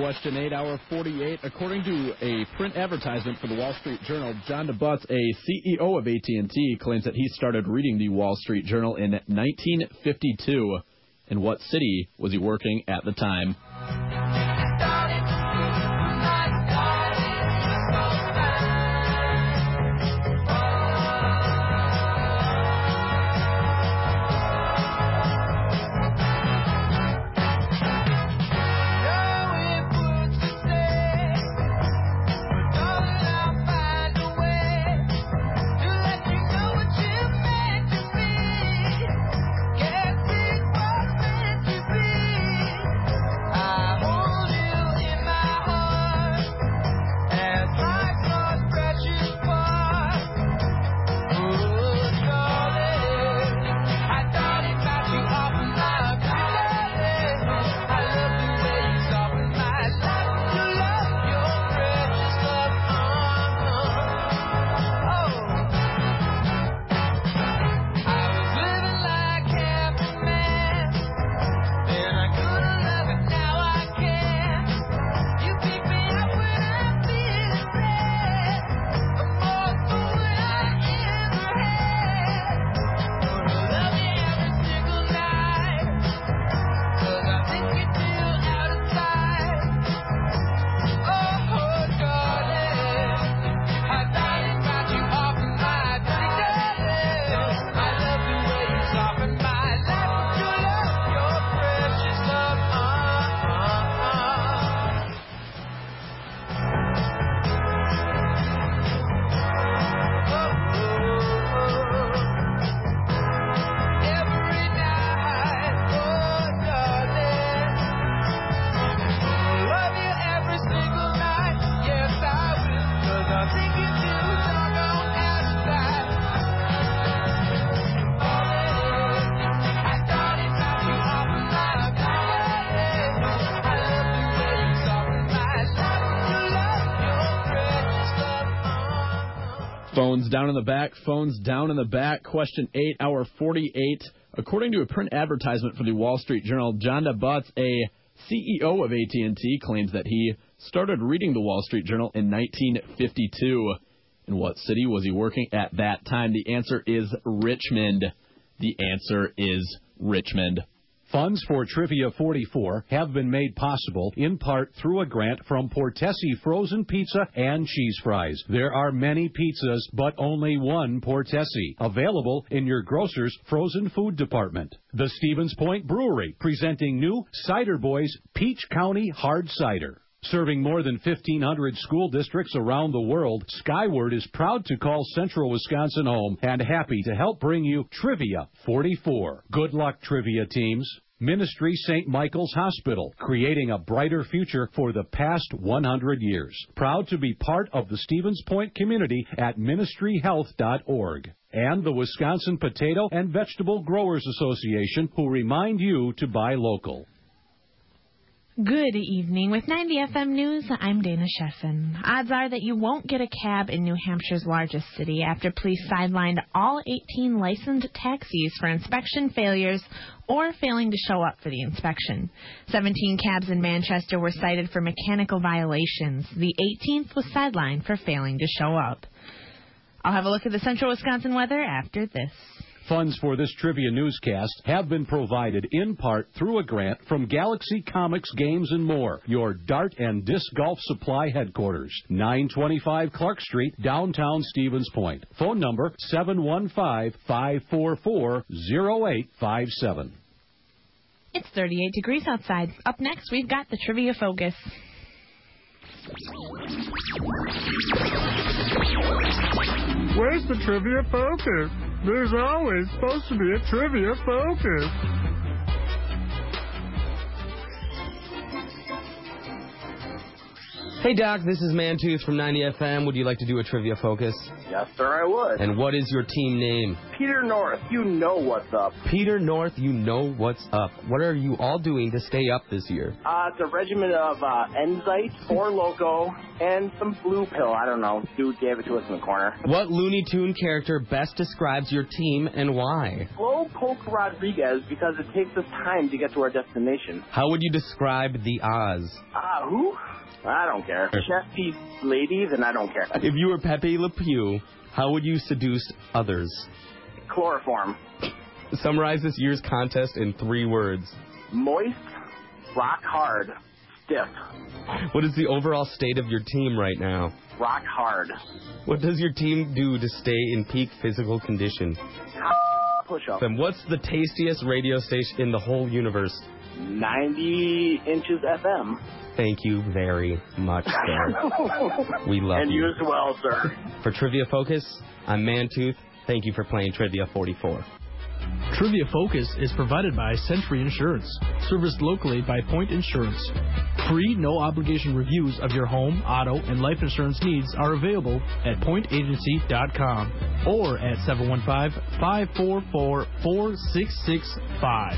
Question 8, hour 48. According to a print advertisement for the Wall Street Journal, John DeButz, a CEO of AT&T, claims that he started reading the Wall Street Journal in 1952. In what city was he working at the time? Phones down in the back. Phones down in the back. Question 8, hour 48. According to a print advertisement for the Wall Street Journal, John DeButz, a CEO of AT&T, claims that he started reading the Wall Street Journal in 1952. In what city was he working at that time? The answer is Richmond. The answer is Richmond. Funds for Trivia 44 have been made possible in part through a grant from Portesi Frozen Pizza and Cheese Fries. There are many pizzas, but only one Portesi, available in your grocer's frozen food department. The Stevens Point Brewery, presenting new Cider Boys Peach County Hard Cider. Serving more than 1,500 school districts around the world, Skyward is proud to call Central Wisconsin home and happy to help bring you Trivia 44. Good luck, Trivia teams. Ministry St. Michael's Hospital, creating a brighter future for the past 100 years. Proud to be part of the Stevens Point community at ministryhealth.org. And the Wisconsin Potato and Vegetable Growers Association, who remind you to buy local. Good evening. With 90 FM News, I'm Dana Sheffen. Odds are that you won't get a cab in New Hampshire's largest city after police sidelined all 18 licensed taxis for inspection failures or failing to show up for the inspection. 17 cabs in Manchester were cited for mechanical violations. The 18th was sidelined for failing to show up. I'll have a look at the Central Wisconsin weather after this. Funds for this trivia newscast have been provided in part through a grant from Galaxy Comics Games and More, your dart and disc golf supply headquarters, 925 Clark Street, downtown Stevens Point. Phone number 715-544-0857. It's 38 degrees outside. Up next, we've got the Trivia Focus. Where's the Trivia Focus? There's always supposed to be a Trivia Focus. Hey, Doc, this is Mantooth from 90 FM. Would you like to do a trivia focus? Yes, sir, I would. And what is your team name? Peter North, you know what's up. Peter North, you know what's up. What are you all doing to stay up this year? It's a regimen of Enzyte, 4 Loco, and some blue pill. I don't know. Dude gave it to us in the corner. What Looney Tune character best describes your team and why? Slow Poke Rodriguez, because it takes us time to get to our destination. How would you describe the Oz? Who? I don't care. Chef Pete ladies, and I don't care. If you were Pepe Le Pew, how would you seduce others? Chloroform. Summarize this year's contest in 3 words. Moist, rock hard, stiff. What is the overall state of your team right now? Rock hard. What does your team do to stay in peak physical condition? Push-up. And what's the tastiest radio station in the whole universe? 90 inches FM. Thank you very much, sir. We love you. And you as well, sir. For Trivia Focus, I'm Mantooth. Thank you for playing Trivia 44. Trivia Focus is provided by Century Insurance, serviced locally by Point Insurance. Free, no-obligation reviews of your home, auto, and life insurance needs are available at pointagency.com or at 715-544-4665.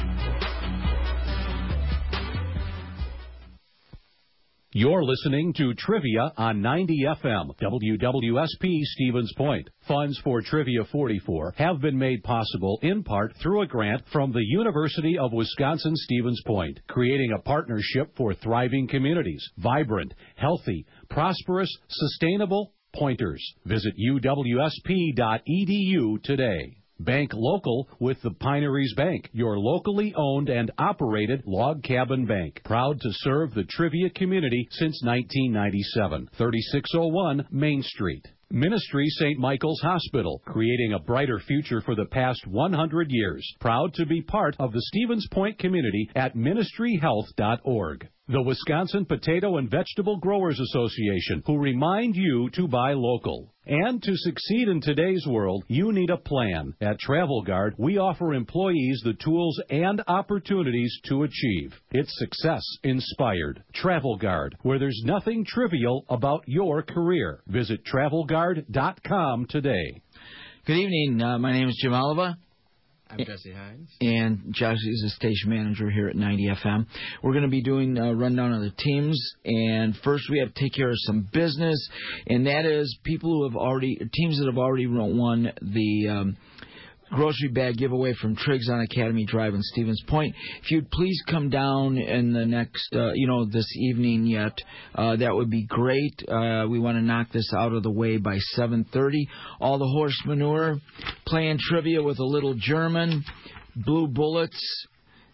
You're listening to Trivia on 90 FM, WWSP Stevens Point. Funds for Trivia 44 have been made possible in part through a grant from the University of Wisconsin-Stevens Point, creating a partnership for thriving communities, vibrant, healthy, prosperous, sustainable Pointers. Visit uwsp.edu today. Bank local with the Pineries Bank, your locally owned and operated log cabin bank. Proud to serve the trivia community since 1997. 3601 Main Street. Ministry St. Michael's Hospital, creating a brighter future for the past 100 years. Proud to be part of the Stevens Point community at ministryhealth.org. The Wisconsin Potato and Vegetable Growers Association, who remind you to buy local. And to succeed in today's world, you need a plan. At Travel Guard, we offer employees the tools and opportunities to achieve. It's success inspired. Travel Guard, where there's nothing trivial about your career. Visit TravelGuard.com today. Good evening. My name is Jim Oliva. I'm Jesse Hines. And Jesse is the station manager here at 90 FM. We're going to be doing a rundown of the teams. And first we have to take care of some business. And that is teams that have already won the grocery bag giveaway from Triggs on Academy Drive in Stevens Point. If you'd please come down in the next, this evening yet, that would be great. We want to knock this out of the way by 7:30. All the horse manure, playing trivia with a little German, Blue Bullets,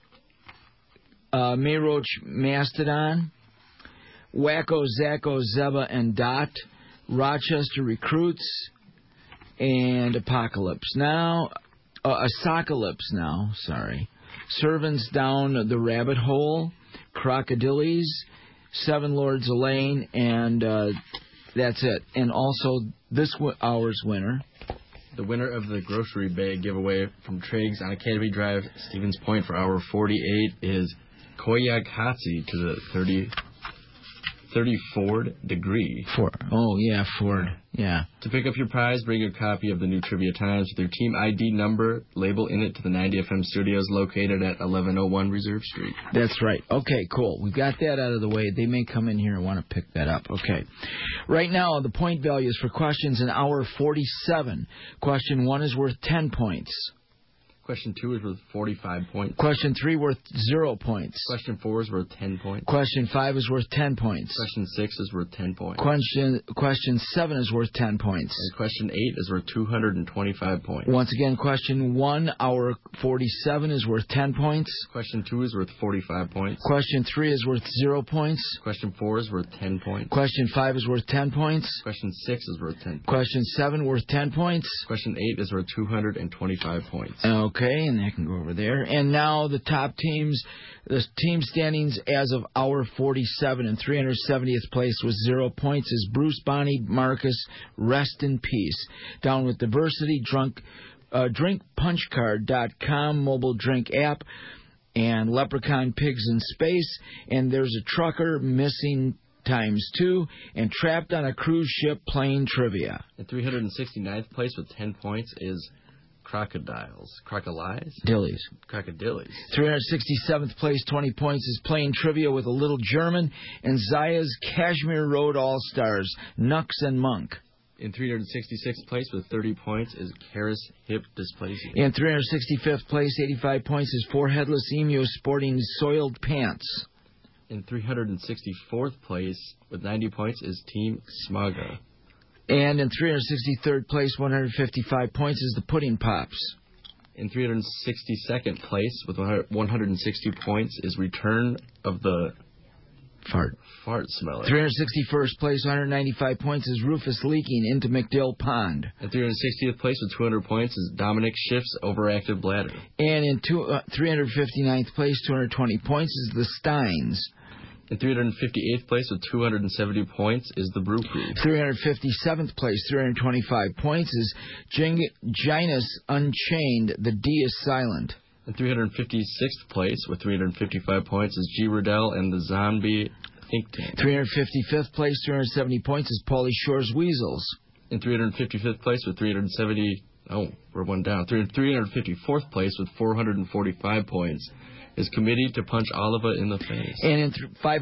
Mayroach Mastodon, Wacko, Zacko, Zeba, and Dot, Rochester Recruits, and Apocalypse now, sorry. Servants Down the Rabbit Hole, Crocodiles, Seven Lords of Lane, and that's it. And also this hour's winner. The winner of the grocery bag giveaway from Triggs on Academy Drive, Stevens Point for hour 48 is Koyak Hatsi to the 30 Ford Degree. Ford, yeah. To pick up your prize, bring your copy of the new Trivia Times with your team ID number, label in it to the 90 FM studios located at 1101 Reserve Street. That's right. Okay, cool. We've got that out of the way. They may come in here and want to pick that up. Okay. Right now, the point values for questions in hour 47. Question 1 is worth 10 points. Question 2 is worth 45 points. Question 3 worth 0 points. Question 4 is worth 10 points. Question 5 is worth 10 points. Question 6 is worth 10 points. Question 7 is worth 10 points. And question 8 is worth 225 points. Once again, question 1, hour 47 is worth 10 points. Question 2 is worth 45 points. Question 3 is worth 0 points. Question 4 is worth 10 points. Question 5 is worth 10 points. Question 6 is worth 10 points. Question 7 worth 10 points. Question 8 is worth 225 points. Okay, and that can go over there. And now the top teams, the team standings as of hour 47 in 370th place with 0 points is Bruce Bonney Marcus, rest in peace. Down with Diversity, drinkpunchcard.com, mobile drink app, and Leprechaun Pigs in Space. And there's a trucker missing × 2, and Trapped on a Cruise Ship Plane Trivia. In 369th place with 10 points is Crocodiles. Crocodiles? Dillies. Crocodilies. 367th place, 20 points, is Plane Trivia with a Little German, and Zaya's Kashmir Road All-Stars, Nux and Monk. In 366th place with 30 points is Karis Hip Dysplasia. In 365th place, 85 points, is Four Headless Emu Sporting Soiled Pants. In 364th place with 90 points is Team Smaga. And in 363rd place, 155 points, is the Pudding Pops. In 362nd place with 160 points is Return of the Fart Smeller. 361st place, 195 points, is Rufus Leaking into McDill Pond. In 360th place with 200 points is Dominic Schiff's Overactive Bladder. And in 359th place, 220 points, is the Steins. In 358th place with 270 points is the Brew Crew. 357th place, 325 points, is Ginus Unchained, the D is silent. In 356th place with 355 points is G. Riddell and the Zombie Think Tank. 355th place, 370 points, is Pauly Shore's Weasels. In 355th place with 370... Oh, we're one down. 354th place with 445 points is Committee to Punch Oliva in the Face. And in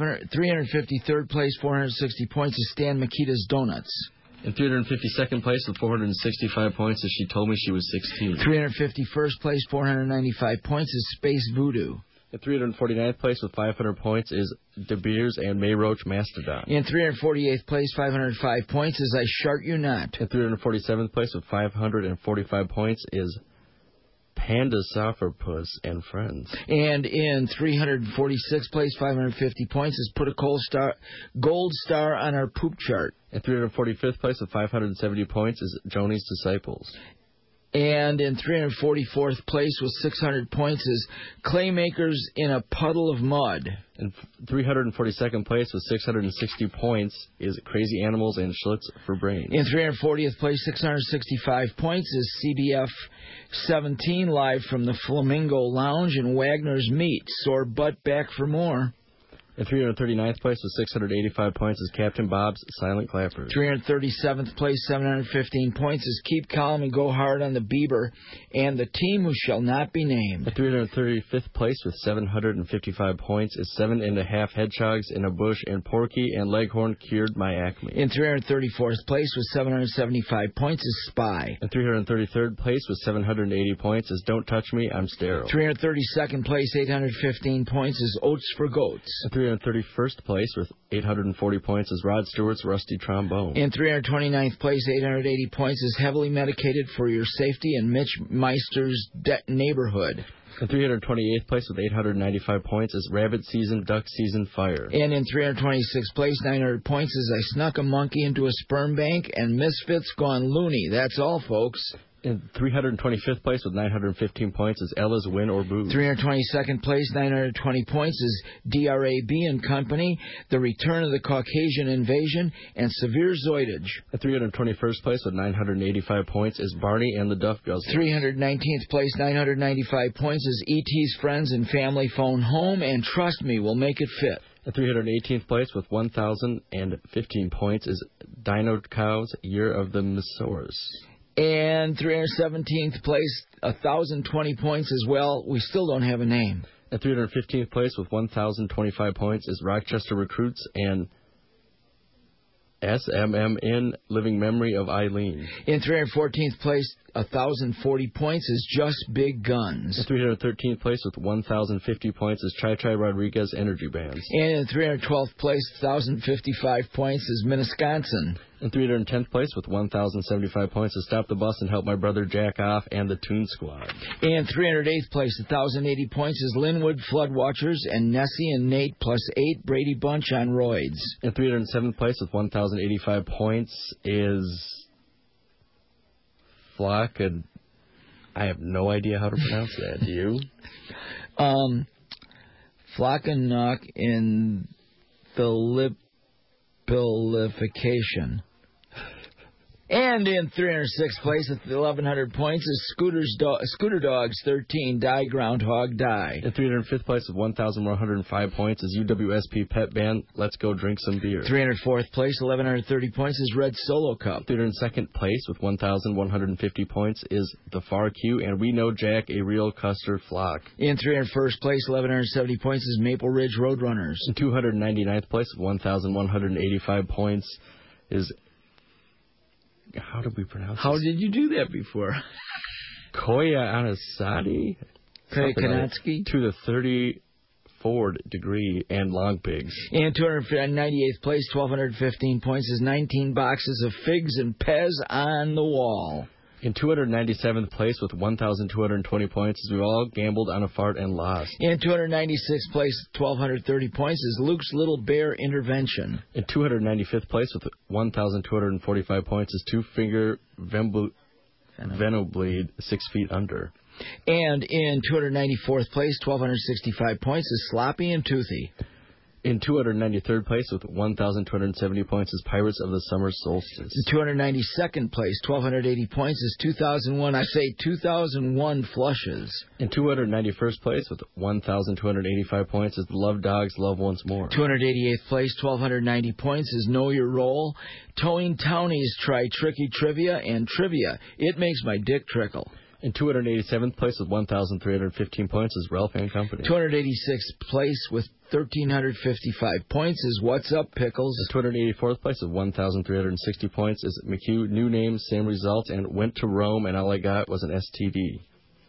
353rd place, 460 points, is Stan Makita's Donuts. In 352nd place with 465 points is She Told Me She Was 16. 351st place, 495 points, is Space Voodoo. In 349th place with 500 points is De Beers and Mayroach Mastodon. In 348th place, 505 points, is I Shart You Not. In 347th place with 545 points is Panda Sourpuss and Friends. And in 346th place, 550 points, is Put a gold star on our poop chart. In 345th place with 570 points is Joni's Disciples. And in 344th place with 600 points is Claymakers in a Puddle of Mud. In 342nd place with 660 points is Crazy Animals and Schlitz for Brains. In 340th place, 665 points is CBF 17 live from the Flamingo Lounge and Wagner's Meat. Sore butt back for more. In 339th place with 685 points is Captain Bob's Silent Clappers. 337th place, 715 points is Keep Calm and Go Hard on the Bieber and the Team Who Shall Not Be Named. In 335th place with 755 points is 7.5 Hedgehogs in a Bush and Porky and Leghorn Cured My Acme. In 334th place with 775 points is Spy. In 333rd place with 780 points is Don't Touch Me, I'm Sterile. 332nd place, 815 points is Oats for Goats. In 331st place with 840 points is Rod Stewart's Rusty Trombone. In 329th place, 880 points is Heavily Medicated for Your Safety and Mitch Meister's Neighborhood. In 328th place with 895 points is Rabbit Season, Duck Season, Fire. And in 326th place, 900 points is I Snuck a Monkey into a Sperm Bank and Misfits Gone Loony. That's all, folks. In 325th place with 915 points is Ella's Win or Boo. 322nd place, 920 points is DRAB and Company, The Return of the Caucasian Invasion, and Severe Zoidage. In 321st place with 985 points is Barney and the Duff Guzzlers. 319th place, 995 points is E.T.'s Friends and Family Phone Home, and Trust Me, We'll Make It Fit. In 318th place with 1,015 points is Dino Cow's Year of the Missours. And 317th place, 1,020 points as well. We still don't have a name. At 315th place with 1,025 points is Rochester Recruits and SMMN Living Memory of Eileen. In 314th place, 1,040 points is Just Big Guns. In 313th place with 1,050 points is Chai Chai Rodriguez Energy Bands. And in 312th place, 1,055 points is Minnetonka. In 310th place with 1,075 points is Stop the Bus and Help My Brother Jack Off and the Toon Squad. In 308th place, 1,080 points is Linwood Floodwatchers and Nessie and Nate plus 8 Brady Bunch on roids. In 307th place with 1,085 points is Flock, and I have no idea how to pronounce that. Do you? Flockenock in the lipolification. And in 306th place with 1,100 points is Scooter Dogs 13, Die Groundhog Die. In 305th place with 1,105 points is UWSP Pet Band, Let's Go Drink Some Beer. 304th place, 1,130 points is Red Solo Cup. 302nd place with 1,150 points is The Far Q and We Know Jack, A Real Custer Flock. In 301st place, 1,170 points is Maple Ridge Roadrunners. In 299th place with 1,185 points is... How did we pronounce this? How did you do that before? Koya Anasadi? Kanatsky? To the 34th degree and Long Pigs. In 298th place, 1,215 points is 19 boxes of figs and Pez on the wall. In 297th place with 1,220 points is We All Gambled on a Fart and Lost. In 296th place, 1,230 points is Luke's Little Bear Intervention. In 295th place with 1,245 points is Two Finger Venobleed, 6 Feet Under. And in 294th place, 1,265 points is Sloppy and Toothy. In 293rd place with 1,270 points is Pirates of the Summer Solstice. In 292nd place, 1,280 points is 2001. I say 2001 Flushes. In 291st place with 1,285 points is Love Dogs, Love Once More. 288th place, 1,290 points is Know Your Role. Towing Townies try Tricky Trivia and Trivia. It makes my dick trickle. In 287th place with 1,315 points is Ralph and Company. 286th place with 1,355 points is What's Up Pickles. In 284th place with 1,360 points is McHugh, New Name, Same Result, and Went to Rome, and all I got was an STD.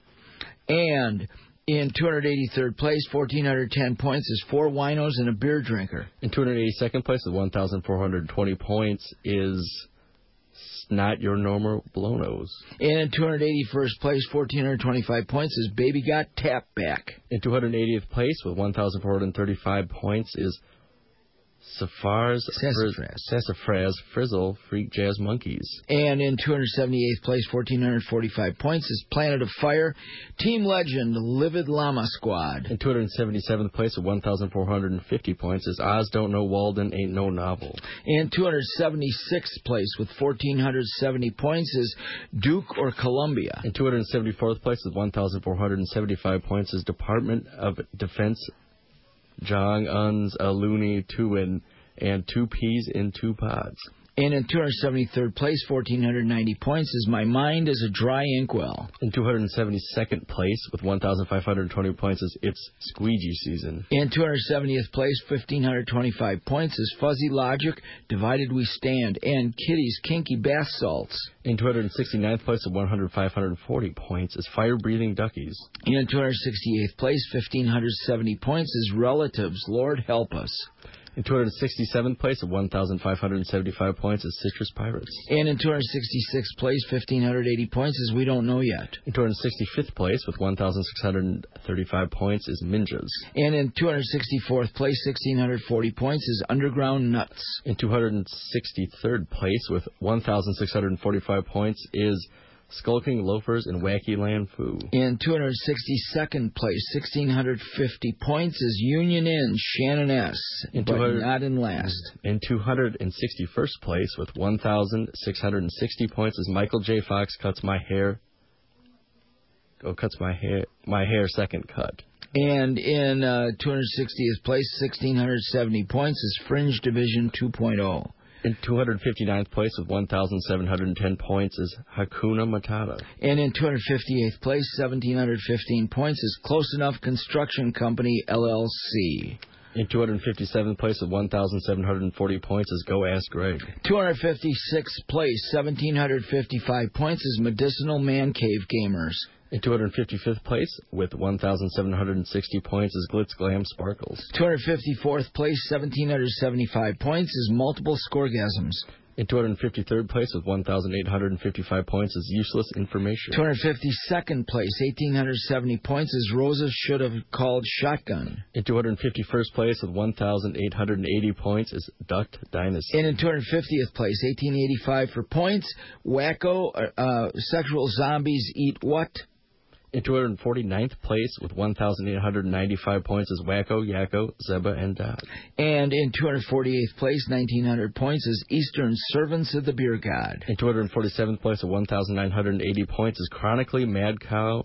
And in 283rd place, 1,410 points is Four Winos and a Beer Drinker. In 282nd place with 1,420 points is Not Your Normal Blow-Nose. And in 281st place, 1,425 points is Baby Got Tap Back. In 280th place with 1,435 points is Sassafras Frizzle Freak Jazz Monkeys. And in 278th place, 1,445 points is Planet of Fire, Team Legend, Livid Llama Squad. In 277th place with 1,450 points is Oz Don't Know Walden Ain't No Novel. In 276th place with 1,470 points is Duke or Columbia. In 274th place with 1,475 points is Department of Defense Jong Un's a Looney Tuin and 2 peas in 2 pods. And in 273rd place, 1,490 points is My Mind is a Dry Inkwell. In 272nd place with 1,520 points is It's Squeegee Season. In 270th place, 1,525 points is Fuzzy Logic, Divided We Stand, and Kitty's Kinky Bath Salts. In 269th place with 540 points is Fire Breathing Duckies. In 268th place, 1,570 points is Relatives, Lord Help Us. In 267th place with 1,575 points is Citrus Pirates. And in 266th place, 1,580 points is We Don't Know Yet. In 265th place with 1,635 points is Ninjas. And in 264th place, 1,640 points is Underground Nuts. In 263rd place with 1,645 points is Skulking Loafers and Wacky Land Foo. In 262nd place, 1,650 points is Union Inn, Shannon S., but not in last. In 261st place with 1,660 points is Michael J. Fox Cuts My Hair. Cuts My Hair Second Cut. And in 260th place, 1,670 points is Fringe Division 2.0. In 259th place with 1,710 points is Hakuna Matata. And in 258th place, 1,715 points is Close Enough Construction Company, LLC. In 257th place with 1,740 points is Go Ask Greg. 256th place, 1,755 points is Medicinal Man Cave Gamers. In 255th place with 1,760 points is Glitz Glam Sparkles. 254th place, 1,775 points is Multiple Scoregasms. In 253rd place with 1,855 points is Useless Information. 252nd place, 1,870 points is Rosa Should Have Called Shotgun. In 251st place with 1,880 points is Duck Dynasty. And in 250th place, 1,885 for points, Wacko, Sexual Zombies Eat What? In 249th place with 1,895 points is Wacko, Yakko, Zeba, and Dot. And in 248th place, 1,900 points, is Eastern Servants of the Beer God. In 247th place with 1,980 points is Chronically Mad Cow,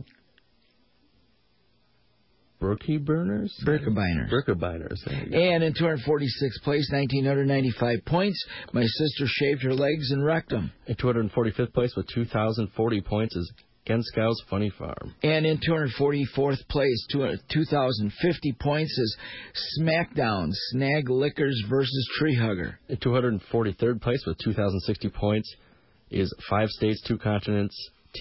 Birkebiners? Birkebiners. And in 246th place, 1,995 points, My Sister Shaved Her Legs and Wrecked 'Em. In 245th place with 2,040 points is Genskow's Funny Farm. And in 244th place, 2,050 points, is SmackDown, Snag Lickers versus Tree Hugger. In 243rd place with 2,060 points is 5 States, 2 Continents,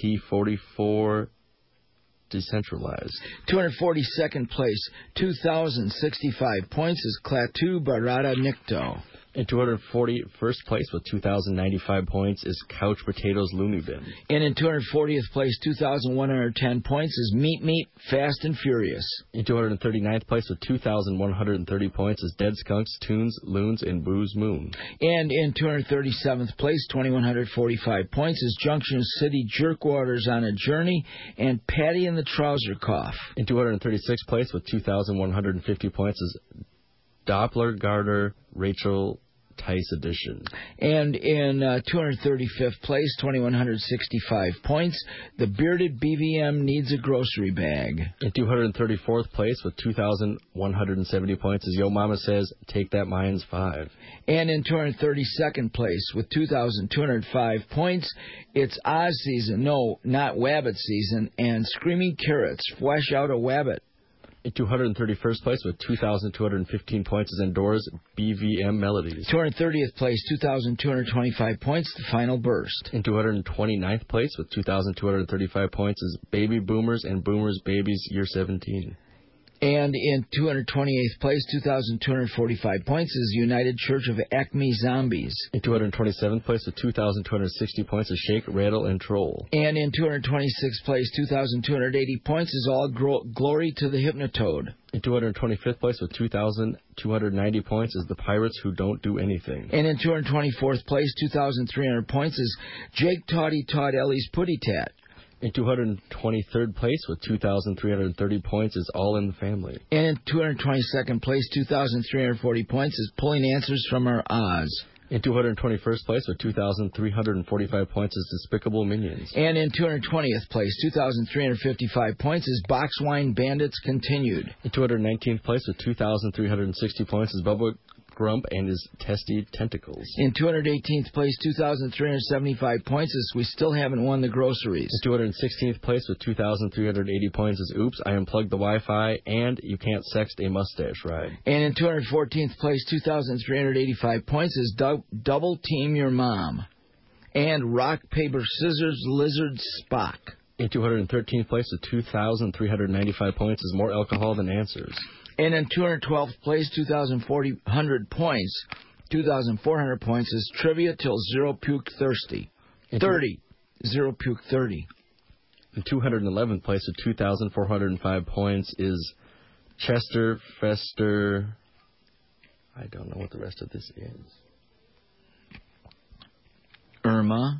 T44, Decentralized. 242nd place, 2,065 points, is Klaatu Barada Nikto. In 241st place with 2,095 points is Couch Potatoes Looney Bin. And in 240th place, 2,110 points, is Meat Fast and Furious. In 239th place with 2,130 points is Dead Skunks, Tunes, Loons, and Booze Moon. And in 237th place, 2,145 points, is Junction City Jerkwaters on a Journey and Patty and the Trouser Cough. In 236th place with 2,150 points is Doppler Garter Rachel Tice Edition. And in 235th place, 2,165 points, The Bearded BVM Needs a Grocery Bag. In 234th place with 2,170 points is Yo Mama Says, Take That Mine's 5. And in 232nd place with 2,205 points, it's Oz season, no, not Wabbit season, and Screaming Carrots, Flesh Out a Wabbit. In 231st place with 2,215 points is Endora's BVM Melodies. 230th place, 2,225 points, The Final Burst. In 229th place with 2,235 points is Baby Boomers and Boomers Babies Year 17. And in 228th place, 2,245 points, is United Church of Acme Zombies. In 227th place with 2,260 points is Shake, Rattle, and Troll. And in 226th place, 2,280 points, is All Glory to the Hypnotoad. In 225th place with 2,290 points is The Pirates Who Don't Do Anything. And in 224th place, 2,300 points, is Jake Toddy Todd Ellie's Putty Tat. In 223rd place with 2,330 points is All in the Family. And in 222nd place, 2,340 points, is Pulling Answers from Our Oz. In 221st place with 2,345 points is Despicable Minions. And in 220th place, 2,355 points, is Box Wine Bandits Continued. In 219th place with 2,360 points is Bubba Grump and his Testy Tentacles. In 218th place, 2,375 points, is We Still Haven't Won the Groceries. In 216th place with 2,380 points is Oops, I Unplugged the Wi-Fi and You Can't Sext a Mustache Ride. And in 214th place, 2,385 points, is Double Team Your Mom and Rock, Paper, Scissors, Lizard, Spock. In 213th place with 2,395 points is More Alcohol Than Answers. And in 212th place, 2,400 points, is Trivia Till Zero Puke Thirsty. 30. Zero Puke 30. In 211th place with 2,405 points is Chester Fester. I don't know what the rest of this is. Irma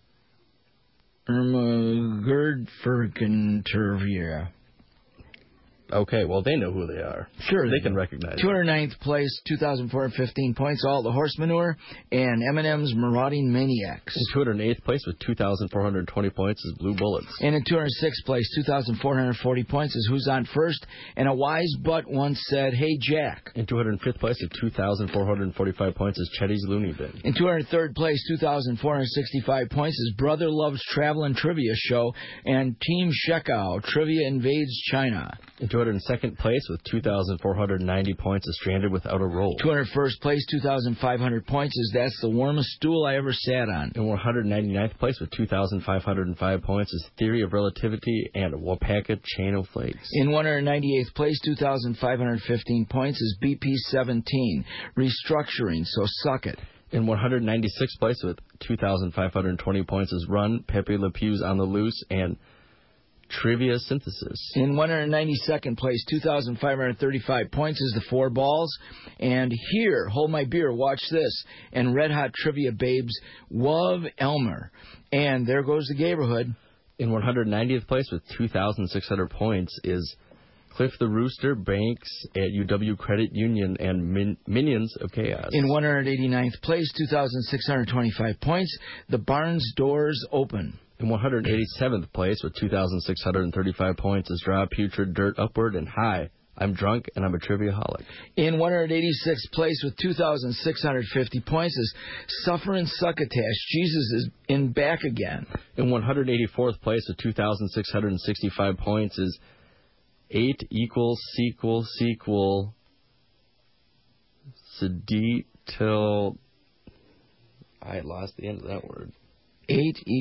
Gerdfergentervier. Okay, well, they know who they are. Sure. They can recognize 209th place, 2,415 points, All the Horse Manure, and M&M's Marauding Maniacs. In 208th place with 2,420 points is Blue Bullets. And in 206th place, 2,440 points, is Who's on First, and a wise butt once said, Hey, Jack. In 205th place with 2,445 points is Chetty's Looney Bin. In 203rd place, 2,465 points, is Brother Loves Travel and Trivia Show, and Team Shekau, Trivia Invades China. In 202nd place with 2,490 points is Stranded Without a Roll. 201st place, 2,500 points, is That's the Warmest Stool I Ever Sat on. In 199th place with 2,505 points is Theory of Relativity and Wapaka Chain of Flakes. In 198th place, 2,515 points, is BP-17, Restructuring, So Suck It. In 196th place with 2,520 points is Run, Pepe Le Pew's On the Loose, and Trivia Synthesis. In 192nd place, 2,535 points, is The Four Balls. And Here, Hold My Beer, Watch This, and Red Hot Trivia Babes, Wov Elmer. And there goes the Gayborhood. In 190th place with 2,600 points is Cliff the Rooster Banks at UW Credit Union and Minions of Chaos. In 189th place, 2,625 points, the Barnes Doors Open. In 187th place with 2,635 points is Draw Putrid Dirt Upward and High. I'm drunk and I'm a triviaholic. In 186th place with 2,650 points is Suffering Succotash. Jesus is in back again. In 184th place with 2,665 points is 8 equals sequel Sedit till I lost the end of that word. 8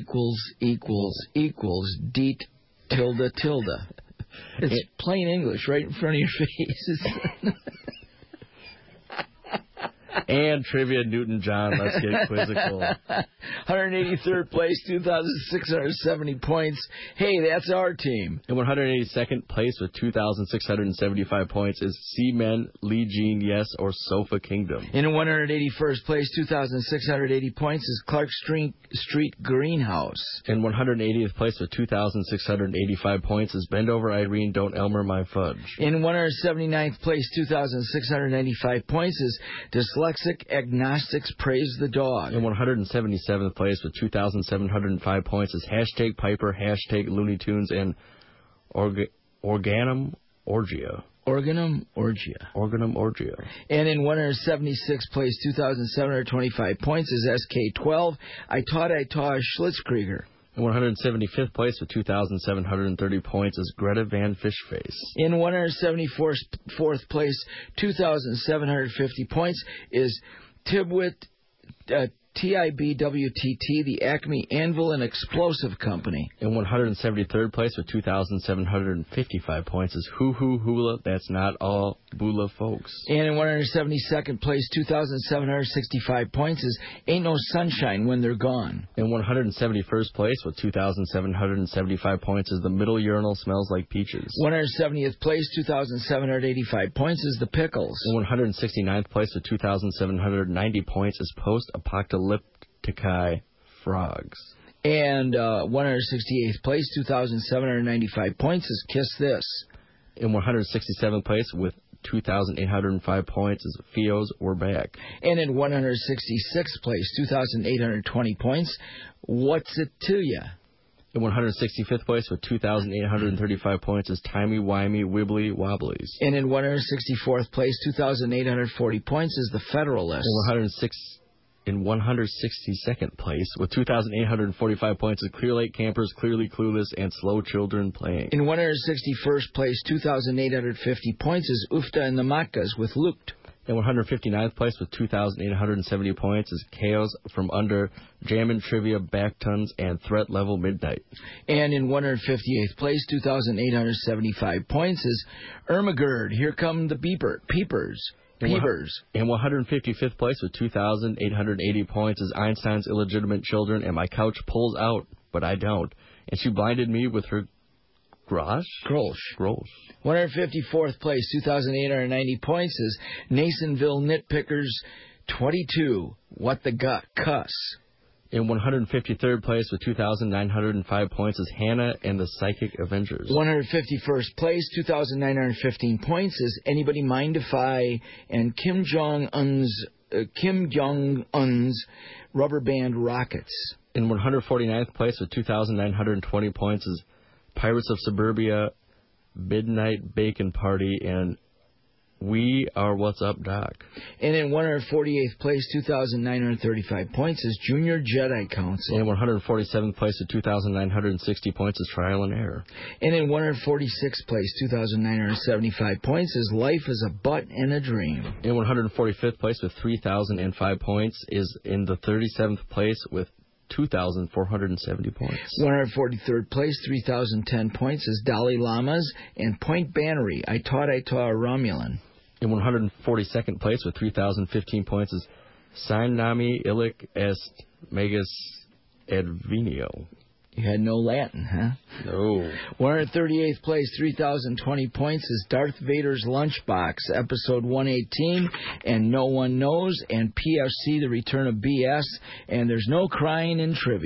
equals deet tilde. It's plain English right in front of your face. And Trivia Newton-John, let's get quizzical. 183rd place, 2,670 points. Hey, that's our team. In 182nd place with 2,675 points is Seamen, Lee Jean, Yes, or Sofa Kingdom. In 181st place, 2,680 points is Clark Street Greenhouse. In 180th place with 2,685 points is Bend Over Irene, Don't Elmer My Fudge. In 179th place, 2,695 points is Dyslexic Agnostics Praise the Dog. In 177th place with 2,705 points is Hashtag Piper, Hashtag Looney Tunes, and Organum Orgia. Organum Orgia. And in 176th place, 2,725 points is SK12. I Taught Schlitzkrieger. In 175th place with 2,730 points is Greta Van Fishface. In 174th place, 2,750 points is Tibwit TIBWTT, the Acme Anvil and Explosive Company. In 173rd place with 2,755 points is Hoo Hoo Hula, That's Not All Bula Folks. And in 172nd place, 2,765 points is Ain't No Sunshine When They're Gone. In 171st place with 2,775 points is The Middle Urinal Smells Like Peaches. 170th place, 2,785 points is The Pickles. In 169th place with 2,790 points is Post-Apocalyptic Frogs. And 168th place, 2,795 points is Kiss This. In 167th place with 2,805 points is Fios, We're Back. And in 166th place, 2,820 points, What's It To Ya? In 165th place with 2,835 points is Timey Wimey Wibbly Wobblies. And in 164th place, 2,840 points is The Federalists. In 162nd place with 2,845 points is Clear Lake Campers, Clearly Clueless, and Slow Children Playing. In 161st place, 2,850 points is Ufta and the Matkas with Looped. In 159th place with 2,870 points is Chaos From Under, Jammin' Trivia, Backtons, and Threat Level Midnight. And in 158th place, 2,875 points is Ermagerd, Here Come the Peepers. In 155th place with 2,880 points is Einstein's Illegitimate Children, and My Couch Pulls Out, But I Don't. And She Blinded Me with Her Grosh. 154th place, 2,890 points is Nasonville Nitpickers 22, What the Cuss. In 153rd place with 2,905 points is Hannah and the Psychic Avengers. 151st place, 2,915 points is Anybody Mind If I and Kim Jong-un's Rubber Band Rockets. In 149th place with 2,920 points is Pirates of Suburbia, Midnight Bacon Party, and We Are What's Up, Doc. And in 148th place, 2,935 points is Junior Jedi Council. And in 147th place with 2,960 points is Trial and Error. And in 146th place, 2,975 points is Life is a Butt and a Dream. In 145th place with 3,005 points is in the 37th place with 2,470 points. 143rd place, 3,010 points is Dalai Lamas and Point Bannery, I Taught Romulan. In 142nd place with 3,015 points is Sine Nami Illic Est Megas Advenio. You had no Latin, huh? No. 138th place, 3,020 points is Darth Vader's Lunchbox, episode 118, and No One Knows, and PFC, The Return of BS, and There's No Crying in Trivia.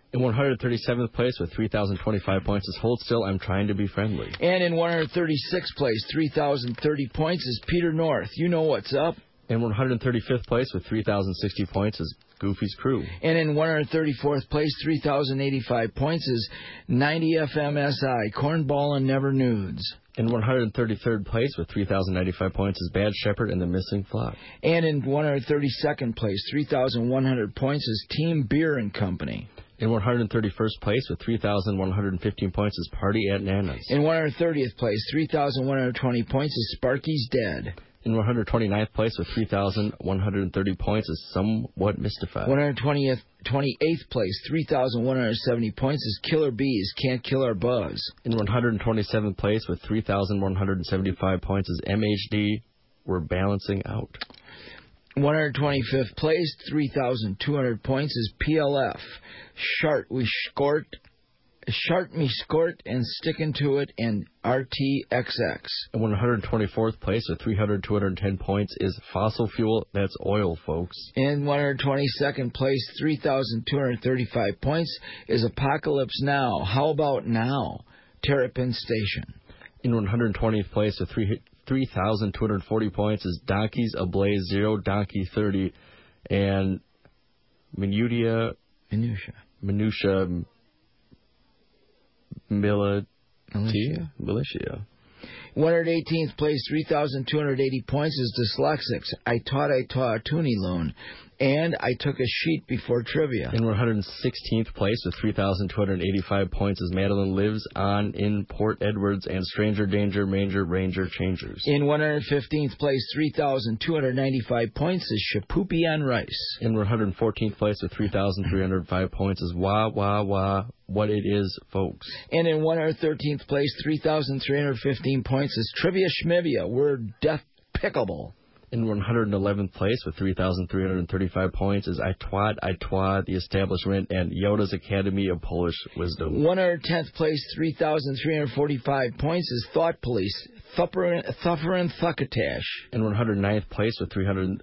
In 137th place with 3,025 points is Hold Still, I'm Trying to Be Friendly. And in 136th place, 3,030 points is Peter North. You know what's up. In 135th place with 3,060 points is Goofy's Crew. And in 134th place, 3,085 points is 90 FMSI, Cornball and Never Nudes. In 133rd place with 3,095 points is Bad Shepherd and the Missing Flock. And in 132nd place, 3,100 points is Team Beer and Company. In 131st place with 3,115 points is Party at Nana's. In 130th place, 3,120 points is Sparky's Dead. In 129th place with 3,130 points is Somewhat Mystified. 128th place, 3,170 points is Killer Bees, Can't Kill Our Buzz. In 127th place with 3,175 points is MHD, We're Balancing Out. 125th place, 3,200 points is PLF, Shart Me Skort and Stickin' to It, and RTXX. In 124th place with 210 points is Fossil Fuel, That's Oil, folks. In 122nd place, 3,235 points is Apocalypse Now. How about now? Terrapin Station. In 120th place with 3,240 points is Donkeys Ablaze 0, Donkey 30, and Minutia. Militia. 118th place, 3,280 points is Dyslexics. I Taught a Toonie Loon. And I Took a Sheet Before Trivia. In 116th place with 3,285 points is Madeline Lives On in Port Edwards and Stranger Danger Manger Ranger Changers. In 115th place, 3,295 points is Shapoopy on Rice. In 114th place with 3,305 points is Wah Wah Wah, What It Is, folks. And in 113th place, 3,315 points is Trivia Schmivia, We're Death Pickable. In 111th place with 3,335 points is I Twat, The Establishment, and Yoda's Academy of Polish Wisdom. 110th place, 3,345 points is Thought Police, Thuffer and Thuckatash. In 109th place with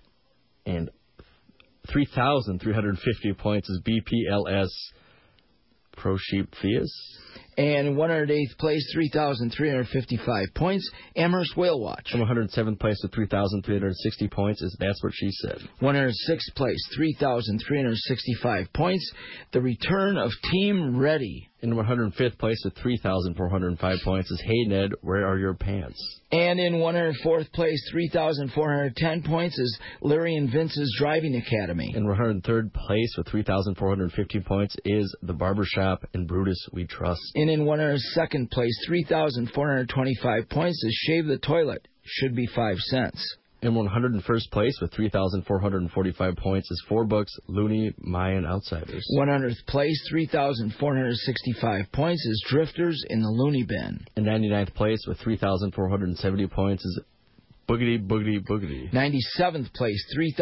3,350 points is BPLS, Pro Sheep Theus. And 108th place, 3,355 points, Amherst Whale Watch. In 107th place with 3,360 points is That's What She Said. 106th place, 3,365 points, The Return of Team Ready. In 105th place with 3,405 points is Hey Ned, Where Are Your Pants? And in 104th place, 3,410 points is Larry and Vince's Driving Academy. In 103rd place with 3,450 points is The Barbershop and Brutus We Trust. And in 102nd place, 3,425 points is Shave the Toilet, Should Be 5 cents. In 101st place with 3,445 points is 4 books, Looney, Mayan Outsiders. 100th place, 3,465 points is Drifters in the Looney Bin. In 99th place with 3,470 points is Boogity Boogity Boogity. 97th place,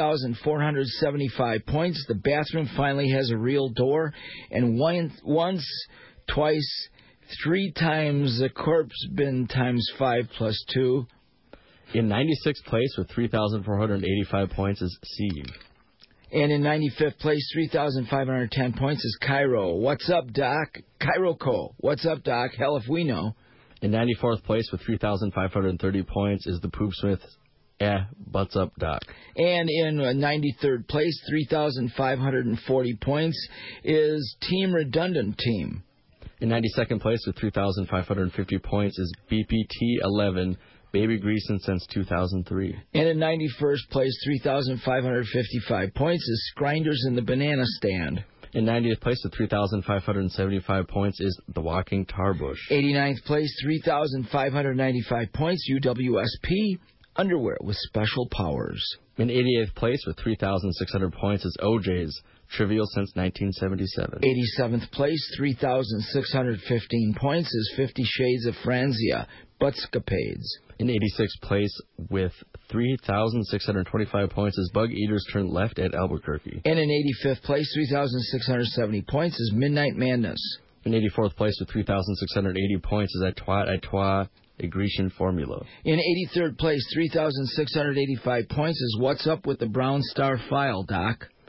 3,475 points. The Bathroom Finally Has a Real Door. And once, twice, 3 times the Corpse Bin times 5 plus 2. In 96th place with 3,485 points is Steve. And in 95th place, 3,510 points is Cairo. What's up, Doc? Cairo Co. What's up, Doc? Hell if we know. In 94th place with 3,530 points is the Poopsmith. Butts up, Doc. And in 93rd place, 3,540 points is Team Redundant Team. In 92nd place with 3,550 points is BPT 11. Baby Greasin' since 2003. And in 91st place, 3,555 points is Grinders in the Banana Stand. In 90th place with 3,575 points is The Walking Tarbush. 89th place, 3,595 points, UWSP, Underwear with Special Powers. In 88th place with 3,600 points is OJ's, Trivial since 1977. 87th place, 3,615 points is 50 Shades of Franzia, Buttscapades. In 86th place with 3,625 points is Bug Eaters Turn Left at Albuquerque. And in 85th place, 3,670 points is Midnight Madness. In 84th place with 3,680 points is I Twat, a Grecian Formula. In 83rd place, 3,685 points is What's Up with the Brown Star File, Doc.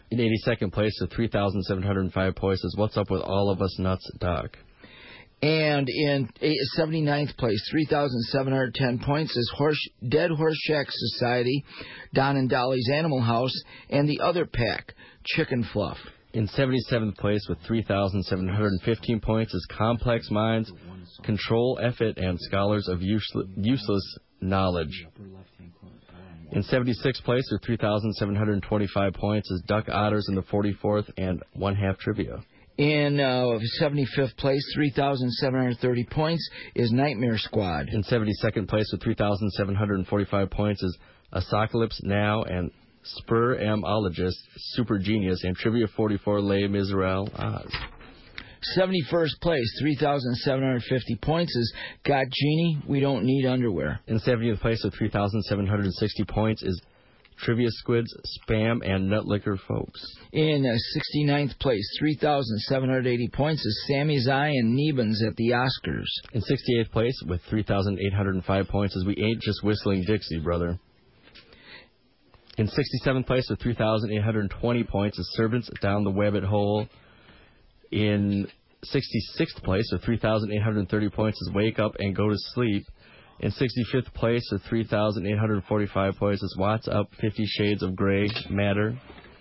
In 82nd place with 3,705 points is What's Up with All of Us Nuts, Doc. And in 79th place, 3,710 points, is Dead Horse Shack Society, Don and Dolly's Animal House, and the other pack, Chicken Fluff. In 77th place with 3,715 points is Complex Minds, Control Effort, and Scholars of Useless Knowledge. In 76th place with 3,725 points is Duck Otters in the 44th and One Half Trivia. In 75th place, 3,730 points, is Nightmare Squad. In 72nd place with 3,745 points is Apocalypse Now and Spermologist, Super Genius, and Trivia 44, Les Miserables, Oz. 71st place, 3,750 points, is Got Genie, We Don't Need Underwear. In 70th place with 3,760 points is Trivia Squids, Spam, and Nutlicker Folks. In 69th place, 3,780 points, is Sammy's Eye and Nebens at the Oscars. In 68th place with 3,805 points is We Ain't Just Whistling Dixie, Brother. In 67th place with 3,820 points is Servants Down the Webbed Hole. In 66th place with 3,830 points is Wake Up and Go to Sleep. In 65th place with 3,845 points is What's Up, 50 Shades of Grey, Matter.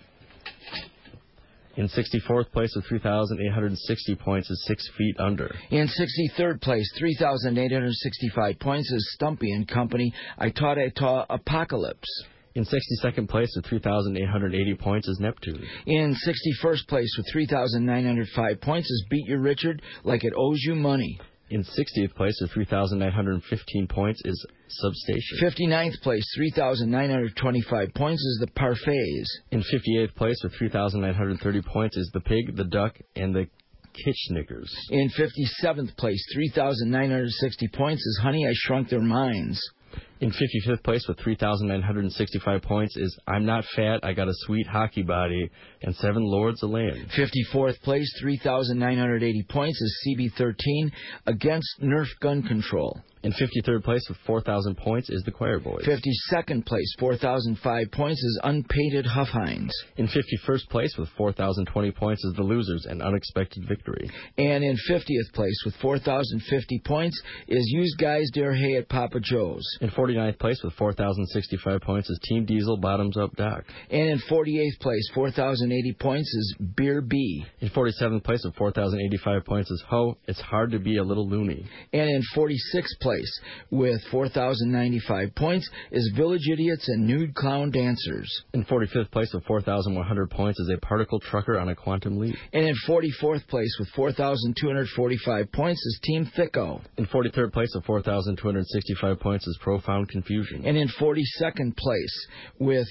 In 64th place with 3,860 points is 6 Feet Under. In 63rd place, 3,865 points is Stumpy and Company, I Taught Apocalypse. In 62nd place with 3,880 points is Neptune. In 61st place with 3,905 points is Beat Your Richard Like It Owes You Money. In 60th place with 3,915 points is Substation. 59th place, 3,925 points is the Parfaits. In 58th place with 3,930 points is The Pig, the Duck, and the Kitschnickers. In 57th place, 3,960 points is Honey, I Shrunk Their Minds. In 55th place with 3,965 points is I'm Not Fat, I Got a Sweet Hockey Body, and 7 Lords of Land. 54th place, 3,980 points is CB13, Against Nerf Gun Control. In 53rd place with 4,000 points is the Choir Boys. 52nd place, 4,005 points is Unpainted Huff Hines. In 51st place with 4,020 points is The Losers and Unexpected Victory. And in 50th place with 4,050 points is Used Guys Dare Hay at Papa Joe's. In 49th place with 4,065 points is Team Diesel Bottoms Up Doc. And in 48th place, 4,080 points is Beer B. In 47th place with 4,085 points is Ho, It's Hard to Be a Little Loony. And in 46th place with 4,095 points is Village Idiots and Nude Clown Dancers. In 45th place with 4,100 points is A Particle Trucker on a Quantum Leap. And in 44th place with 4,245 points is Team Thicko. In 43rd place with 4,265 points is Profound Confusion. And in 42nd place with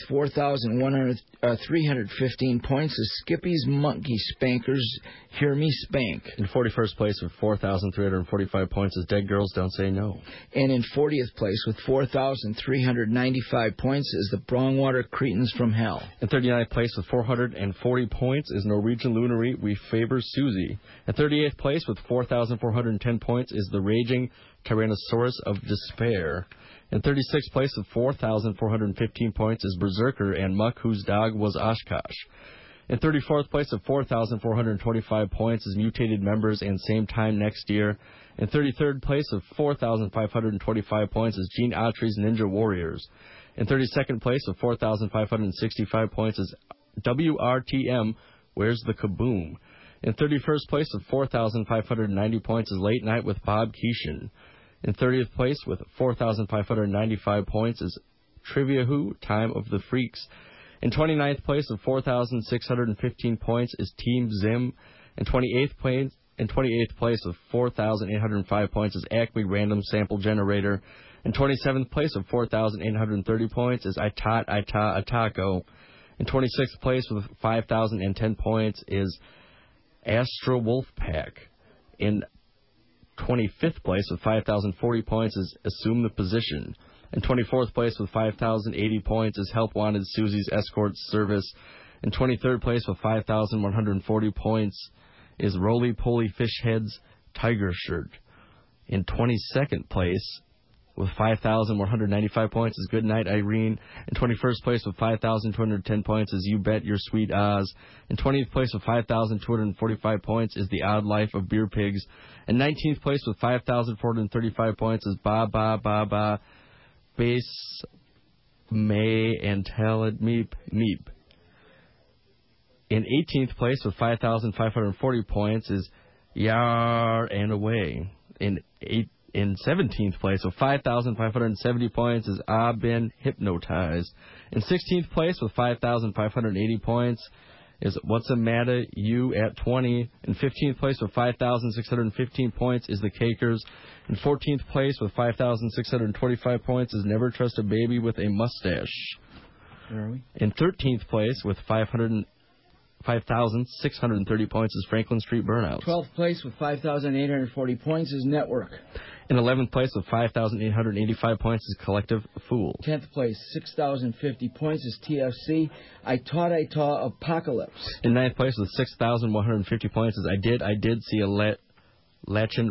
4,315 points is Skippy's Monkey Spankers, Hear Me Spank. In 41st place with 4,345 points is Dead Girls Don't Say No. And in 40th place with 4,395 points is the Brongwater Cretins from Hell. In 39th place with 440 points is Norwegian Lunary, We Favor Susie. In 38th place with 4,410 points is the Raging Tyrannosaurus of Despair. In 36th place with 4,415 points is Berserker and Muck, whose dog was Oshkosh. In 34th place with 4,425 points is Mutated Members and Same Time Next Year. In 33rd place with 4,525 points is Gene Autry's Ninja Warriors. In 32nd place with 4,565 points is WRTM, Where's the Kaboom? In 31st place with 4,590 points is Late Night with Bob Keeshan. In 30th place with 4,595 points is Trivia Who, Time of the Freaks. In 29th place with 4,615 points is Team Zim. In 28th place with 4,805 points is Acme Random Sample Generator. In 27th place with 4,830 points is I Taught a Taco. In 26th place with 5,010 points is Astra Wolfpack. In 25th place with 5,040 points is Assume the Position. In 24th place with 5,080 points is Help Wanted Susie's Escort Service. In 23rd place with 5,140 points is Roly Poly Fish Head's Tiger Shirt. In 22nd place with 5,195 points is Goodnight Irene. In 21st place with 5,210 points is You Bet Your Sweet Oz. In 20th place with 5,245 points is The Odd Life of Beer Pigs. In 19th place with 5,435 points is Ba Ba Ba Ba, Bass May and Talent Meep Meep. In 18th place with 5,540 points is Yar and Away. In 17th place with 5,570 points is I've Been Hypnotized. In 16th place with 5,580 points is What's the Matter You at 20. In 15th place with 5,615 points is The Cakers. In 14th place with 5,625 points is Never Trust a Baby with a Mustache. Where are we? In 13th place with 5,630 points is Franklin Street Burnouts. 12th place with 5,840 points is Network. In 11th place with 5,885 points is Collective Fool. 10th place, 6,050 points is TFC. I Taught Apocalypse. In 9th place with 6,150 points is I Did See a Lactating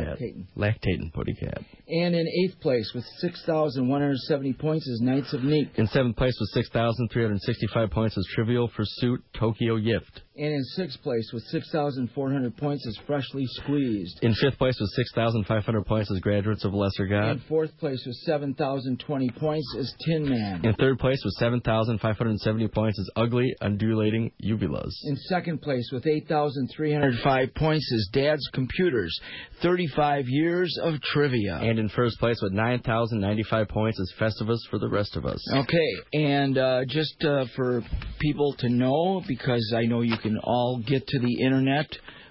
Putty Cat. And in 8th place with 6,170 points is Knights of Neek. In 7th place with 6,365 points is Trivial Pursuit Tokyo Yift. And in 6th place with 6,400 points is Freshly Squeezed. In 5th place with 6,500 points is Graduates of Lesser God. In 4th place with 7,020 points is Tin Man. In 3rd place with 7,570 points is Ugly Undulating Uvulas. In 2nd place with 8,305 points is Dad's Computers. 35 years of trivia. And in 1st place with 9,095 points is Festivus for the Rest of Us. Okay, and just for people to know, because I know you can all get to the internet,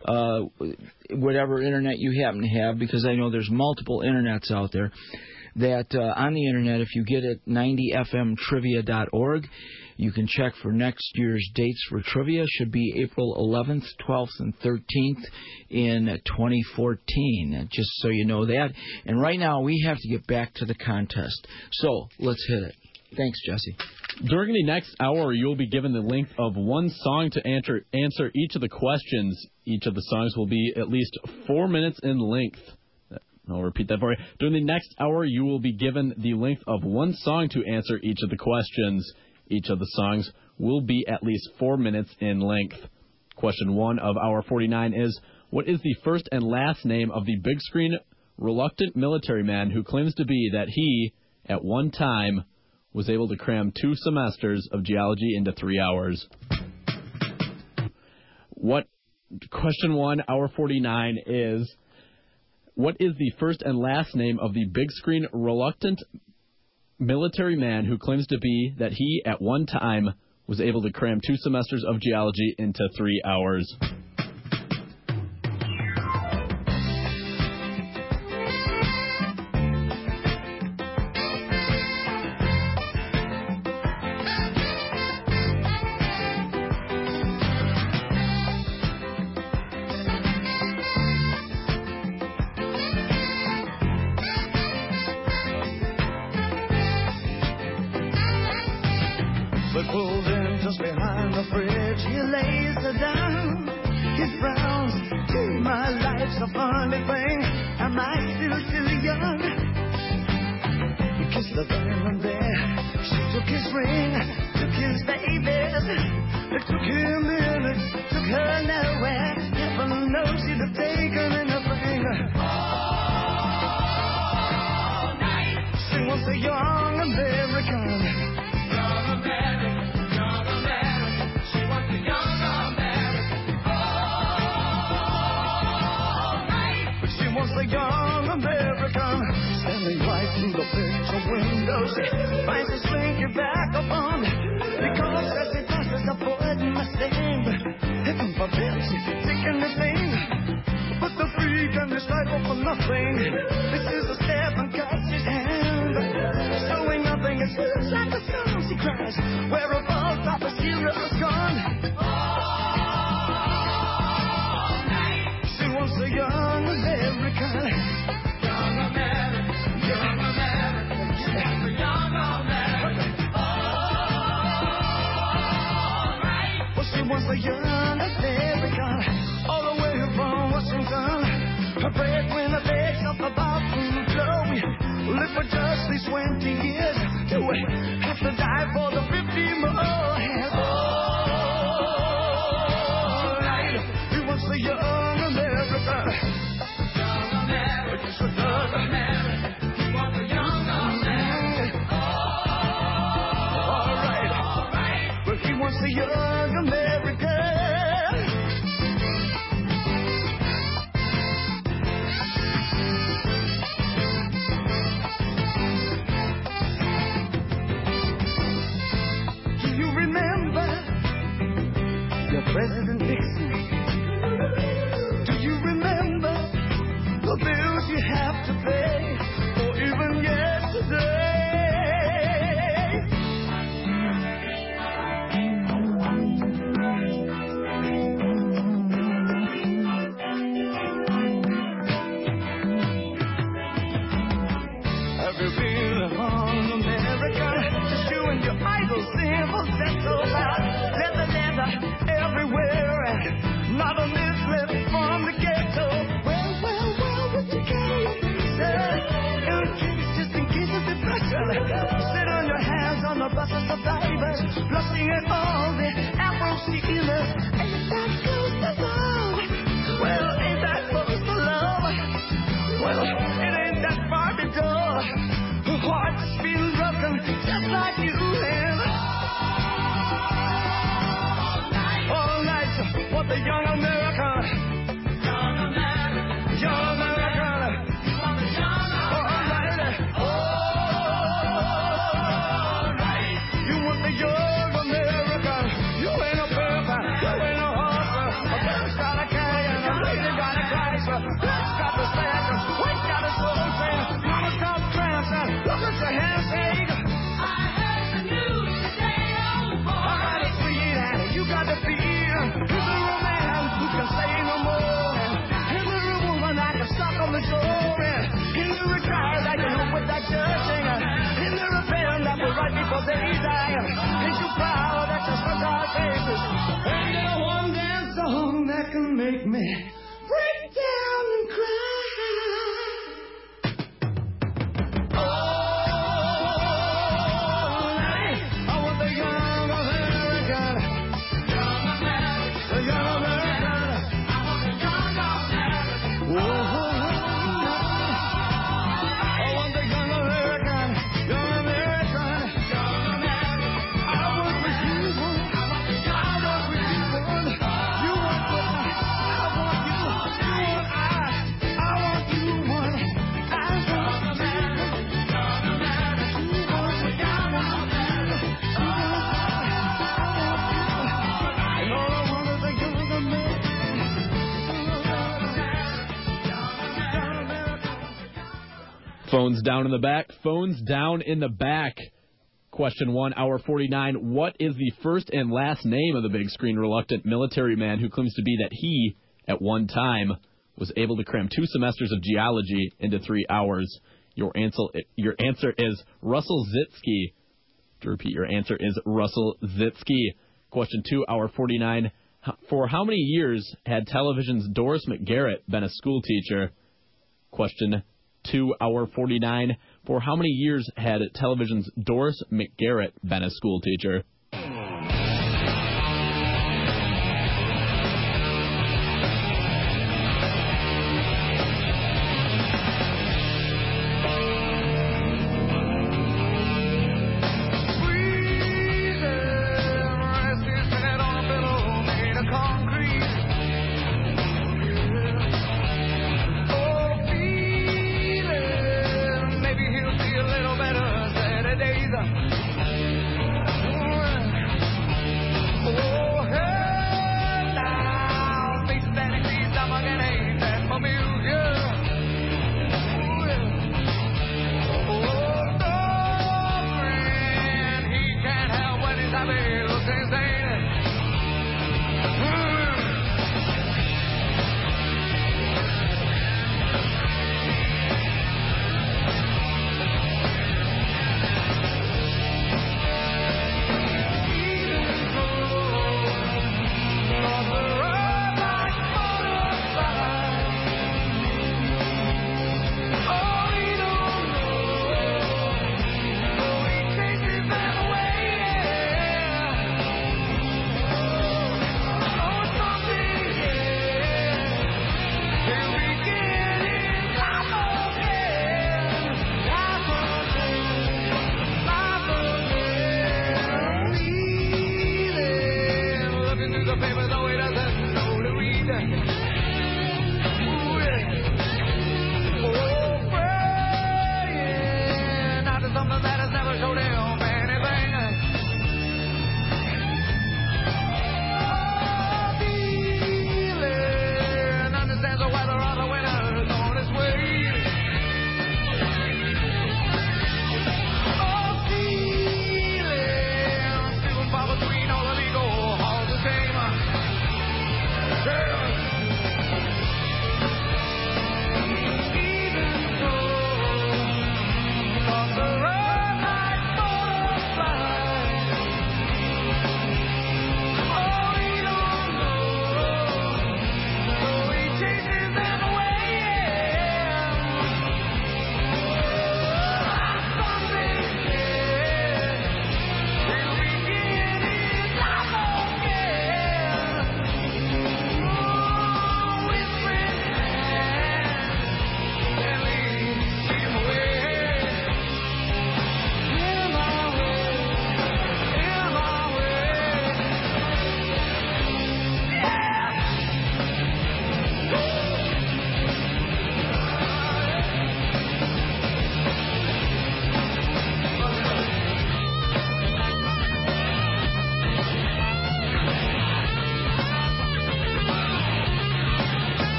whatever internet you happen to have, because I know there's multiple internets out there, that on the internet, if you get it 90fmtrivia.org, you can check for next year's dates for trivia. Should be April 11th, 12th, and 13th in 2014, just so you know that. And right now, we have to get back to the contest. So, let's hit it. Thanks, Jesse. During the next hour, you'll be given the length of one song to answer each of the questions. Each of the songs will be at least 4 minutes in length. I'll repeat that for you. During the next hour, you will be given the length of one song to answer each of the questions. Each of the songs will be at least 4 minutes in length. Question 1 of hour 49 is, what is the first and last name of the big screen reluctant military man who claims to be that he, at one time, was able to cram 2 semesters of geology into 3 hours? Question 1, hour 49 is, what is the first and last name of the big screen reluctant military man who claims to be that he, at one time, was able to cram 2 semesters of geology into 3 hours? only 20 years. You have to die for the 50 more years. All right, he wants the young America. Young America, just a young America. He wants the young America. All right, but he wants the young America. President Nixon, do you remember the bills you have to pay, or even yesterday? Have you been on America? Just you and your idol symbols, that's so loud. Leather everywhere, and not a miss left from the ghetto. Well, what you carry up inside? And just in case of depression, sit on your hands on the bus of survivors, blushing at all the Afro sealers. Ain't that close to love? Well, ain't that close to love? Well, it ain't that far to go. Hearts being broken just like you have. What the young America, young America, young America, all right, you want the young America. You ain't a purple, you ain't a horse, a bird's got a canyon, a lady got a Chrysler, Black's got the Spectrum, White's got a soul train, Mama's got a grandson, look at your handshake. I heard the news today, oh boy. I got a sweet and you got the beat. Say no more. Is there a woman I can suck on the shore? Is there a child I can help with that judging? Is there a pen that will write before they die? Is you proud that you stuck our faces? Ain't there one damn song that can make me break down and cry? Oh, I want the young American. Young American. The young American. Phones down in the back. Phones down in the back. Question 1, hour 49. What is the first and last name of the big screen reluctant military man who claims to be that he, at one time, was able to cram 2 semesters of geology into 3 hours? Your answer is Russell Zitsky. To repeat, your answer is Russell Zitsky. Question 2, hour 49. For how many years had television's Doris McGarrett been a school teacher? Question 2, hour 49. For how many years had television's Doris McGarrett been a school teacher? Maybe he'll see a little better Saturdays.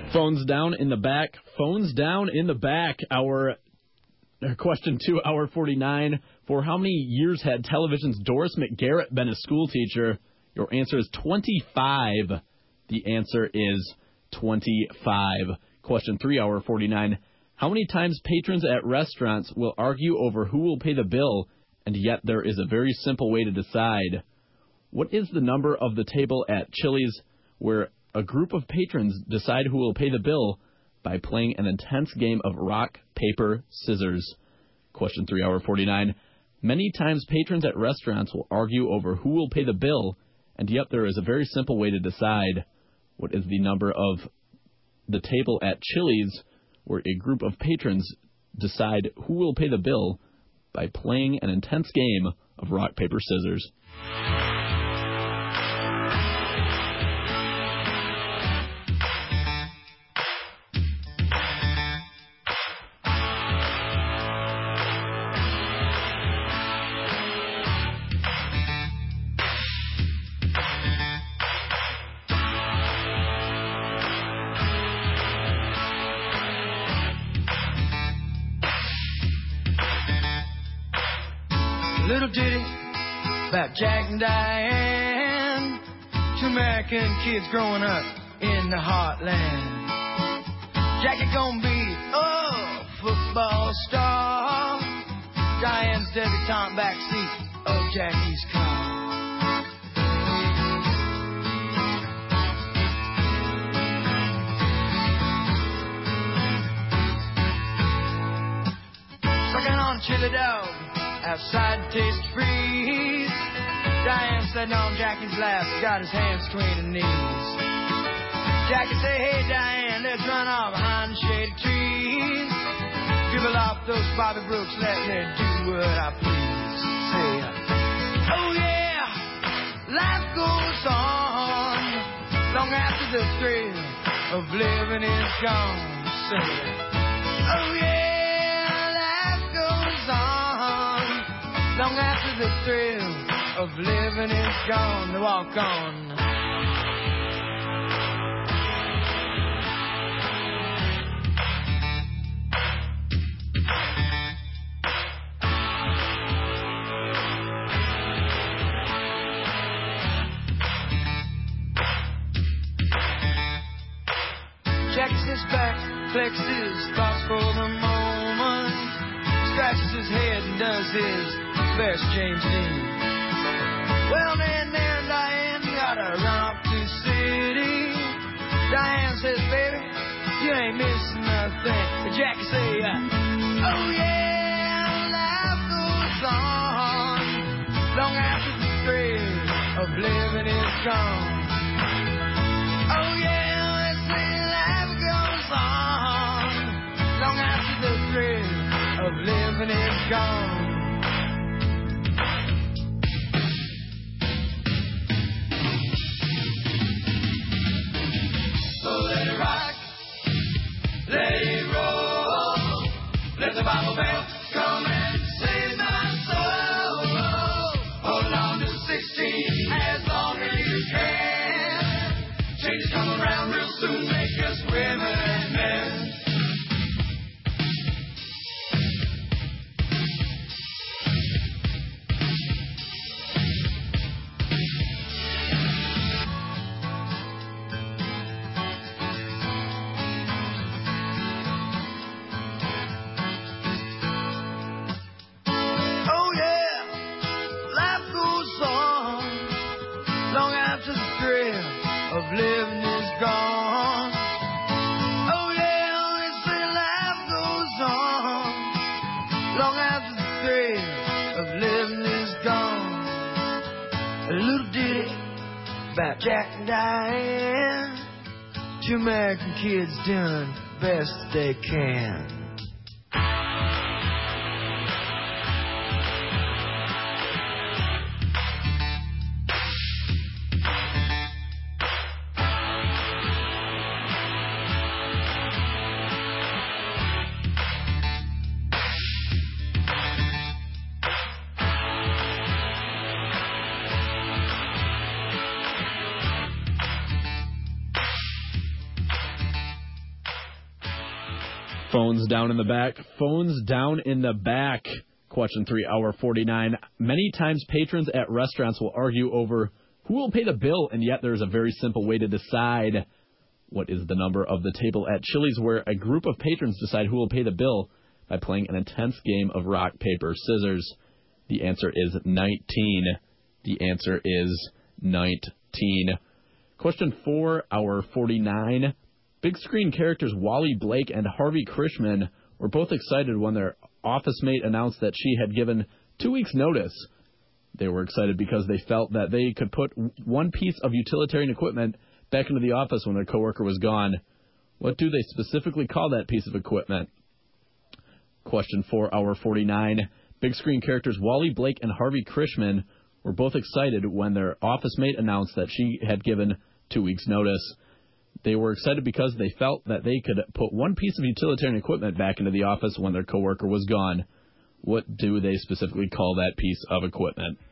Phones down in the back. Phones down in the back. Our question 2, hour 49. For how many years had television's Doris McGarrett been a school teacher? Your answer is 25. The answer is 25. Question 3, hour 49. How many times patrons at restaurants will argue over who will pay the bill, and yet there is a very simple way to decide? What is the number of the table at Chili's where a group of patrons decide who will pay the bill by playing an intense game of rock, paper, scissors? Question 3, hour 49. Many times patrons at restaurants will argue over who will pay the bill, and yet there is a very simple way to decide. What is the number of the table at Chili's where a group of patrons decide who will pay the bill by playing an intense game of rock, paper, scissors? Little ditty about Jack and Diane, two American kids growing up in the heartland. Jackie gonna be a football star, Diane's debutante backseat of Jackie's car. Sucking on a chili dog outside Taste Freeze. Diane sitting on Jackie's lap, got his hands between her knees. Jackie say, hey Diane, let's run off behind the shady trees. Dribble off those Bobby Brooks, let me do what I please. Say, oh yeah, life goes on long after the thrill of living is gone. Say, oh yeah, life goes on long after the thrill of living is gone. To walk on. Checks his back, flexes thoughts for the moment, scratches his head and does his best James Dean. Well, then there Diane gotta run off to the city. Diane says, baby, you ain't missing nothing. And Jackie say, oh yeah, life goes on long after the thrill of living is gone. Oh yeah, let's say life goes on long after the thrill of living is gone. Let it rock, let it roll, let the Bible bell come and save my soul. Hold on to 16 as long as you can. Changes come around real soon, make us women and men. Living is gone. Oh yeah, they say life goes on long after the thrill of living is gone. A little ditty about Jack and Diane, two American kids doing the best they can. Phones down in the back. Phones down in the back. Question 3, hour 49. Many times patrons at restaurants will argue over who will pay the bill, and yet there's a very simple way to decide. What is the number of the table at Chili's where a group of patrons decide who will pay the bill by playing an intense game of rock, paper, scissors? The answer is 19. The answer is 19. Question 4, hour 49. Big screen characters Wally Blake and Harvey Krishman were both excited when their office mate announced that she had given 2 weeks' notice. They were excited because they felt that they could put one piece of utilitarian equipment back into the office when their coworker was gone. What do they specifically call that piece of equipment? Question 4, hour 49. Big screen characters Wally Blake and Harvey Krishman were both excited when their office mate announced that she had given 2 weeks' notice. They were excited because they felt that they could put one piece of utilitarian equipment back into the office when their coworker was gone. What do they specifically call that piece of equipment?